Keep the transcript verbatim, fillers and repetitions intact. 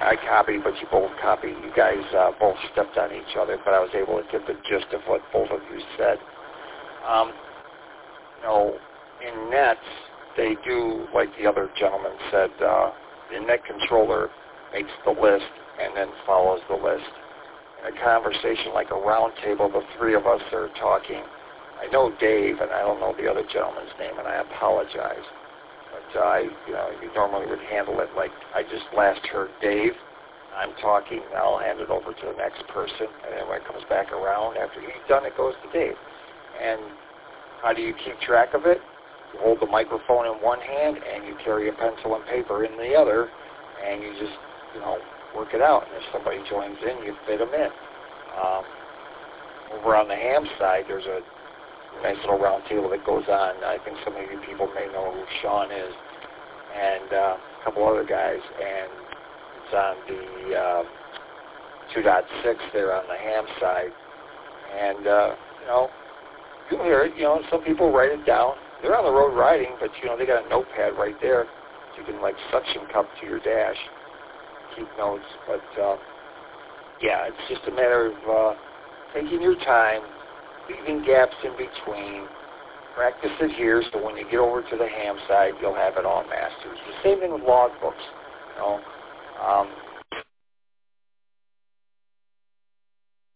I copied, but you both copied. You guys uh, both stepped on each other, but I was able to get the gist of what both of you said. Um, you know, in nets, they do, like the other gentleman said, uh, the net controller makes the list and then follows the list. In a conversation like a round table, the three of us are talking. I know Dave, and I don't know the other gentleman's name, and I apologize. But uh, I, you know, you normally would handle it like I just last heard Dave. I'm talking, I'll hand it over to the next person, and then when it comes back around, after he's done, it goes to Dave. And how do you keep track of it? You hold the microphone in one hand, and you carry a pencil and paper in the other, and you just, you know, work it out. And if somebody joins in, you fit them in. Um, over on the ham side, there's a nice little round table that goes on. I think some of you people may know who Sean is, and uh, a couple other guys, and it's on the uh, two point six there on the ham side. And, uh, you know, you'll hear it. You know, some people write it down. They're on the road riding, but, you know, they got a notepad right there. So you can, like, suction cup to your dash, keep notes. But, uh, yeah, it's just a matter of uh, taking your time, leaving gaps in between. Practice it here, so when you get over to the ham side, you'll have it all mastered. It's the same thing with logbooks. You know, um,